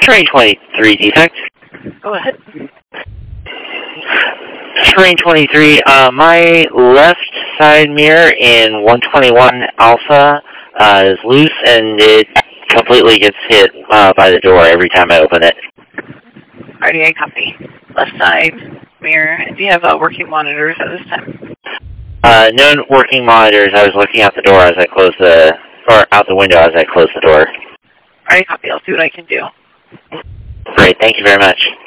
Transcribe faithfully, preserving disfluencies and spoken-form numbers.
Terrain twenty-three, defect. Go ahead. Terrain twenty-three, uh, my left side mirror in one twenty-one Alpha uh, is loose, and it completely gets hit uh, by the door every time I open it. Alrighty, I copy. Left side mirror. Do you have uh, working monitors at this time? Uh, no working monitors. I was looking out the door as I closed the, or out the window as I closed the door. Alright, copy. I'll see what I can do. Great, thank you very much.